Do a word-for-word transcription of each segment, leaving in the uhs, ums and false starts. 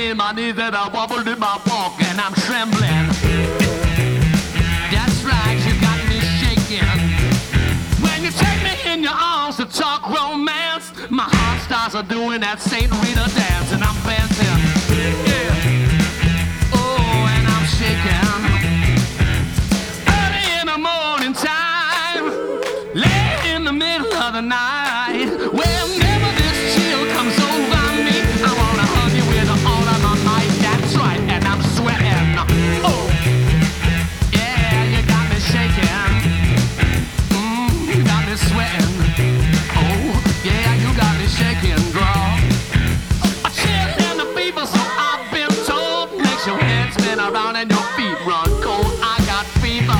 in my knees and I wobble in my walk and I'm trembling. That's right, you got me shaking. When you take me in your arms to talk romance, my heart starts a doing that Saint Rita dance and I'm dancing. Yeah. Oh, and I'm shaking. Early in the morning time, late in the middle of the night, whenever this chill comes over me, I wanna hug you with all of my might. That's right, and I'm sweating. Oh, yeah, you got me shaking. Mm, you got me sweating. Oh, yeah, you got me shaking, girl. A chill and a fever, so I've been told, makes your head spin around and your feet run cold. I got fever.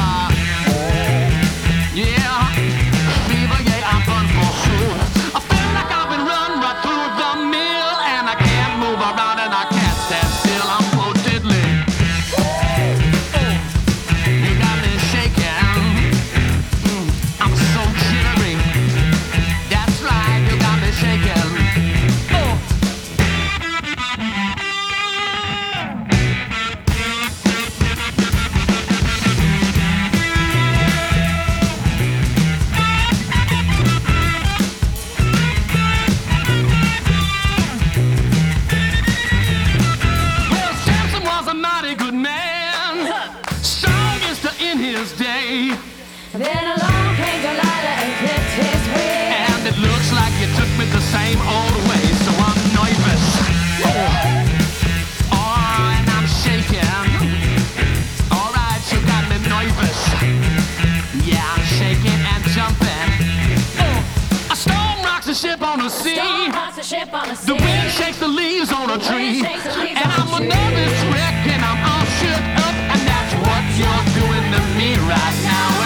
Yeah, fever, yeah, I'm done for sure. I feel like I've been run right through the mill, and I can't move around and I can't stand still. I'm so diddly. You got me shaking. Mm, I'm so jittery. That's right, you got me shaking. Oh. Well, Samson was a mighty good man, strongest in his day. Then along came Delilah and clipped his wig. And it looks like you took me the same old way, so I'm nervous. Oh, oh and I'm shaking. All right, you got me nervous. Yeah, I'm shaking and jumping. Oh, a storm rocks the ship on the sea. Storm rocks the ship on the sea. The wind shakes the leaves on a The tree. wind shakes the leaves And on I'm the a tree. nervous wreck and I'm all shook up. And that's what you're doing to me right now.